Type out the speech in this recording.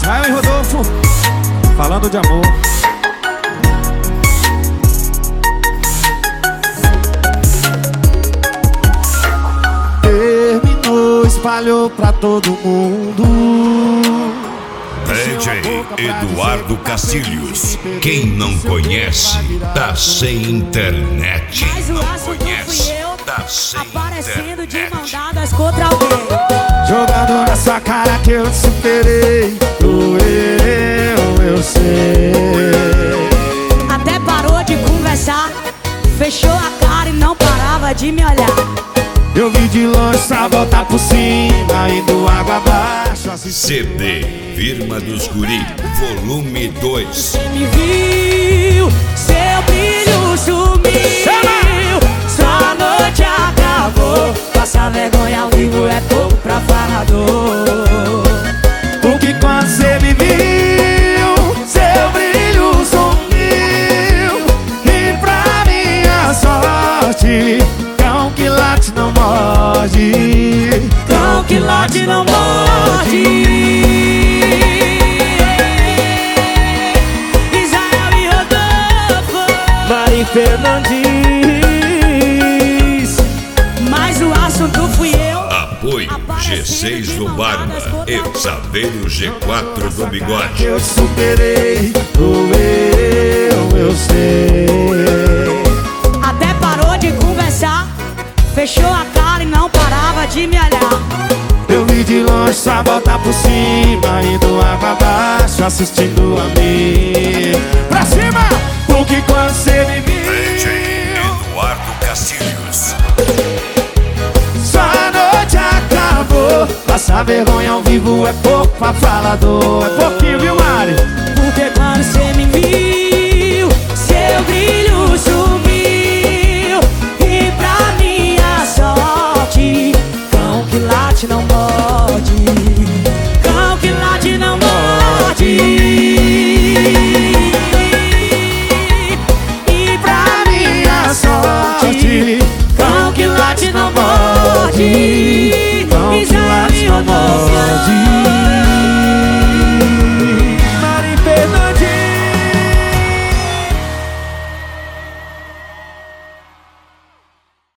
Vai, Rodolfo, falando de amor. Terminou, espalhou pra todo mundo. DJ Eduardo Cacilhos. Quem não conhece, tá sem internet. Mas o Não assunto conhece, fui eu, tá sem aparecendo de mão internet. dadas contra alguém. Jogando na sua cara que eu te superei. Eu sei. Até parou de conversar, fechou a cara e não parava de me olhar. Eu vi de longe só voltar por cima, indo água abaixo. CD Firma dos Guri, volume 2. Você me viu, seu brilho sumiu. Sua noite acabou, passar vergonha ao vivo é pouco pra falador. Porque quando você me viu, seu brilho sumiu. E pra minha sorte, cão que late não morde. Cão que late não morde. Israel e Rodolfo, Mari Fernandes. mas o assunto fui eu. Apoio G6 do Barba e Saveiro G4 do Bigode. Eu te superei, eu sei. Até parou de conversar, fechou a cara e não parava de me olhar. Eu vi de longe só voltar por cima, indo água abaixo, assistindo a mim. Pra cima! Porque quando você me DJ viu, Eduardo Cacilhos. sua noite acabou. Passar vergonha ao vivo é pouco pra falador. É pouquinho, viu, Mari? Porque quando você me viu,